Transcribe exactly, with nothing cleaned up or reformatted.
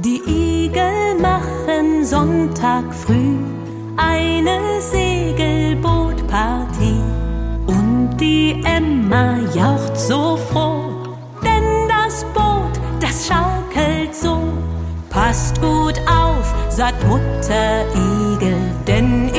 Die Igel machen Sonntag früh eine Segelbootpartie. Und die Emma jaucht so froh, denn das Boot, das schaukelt so. Passt gut auf, sagt Mutter Igel, denn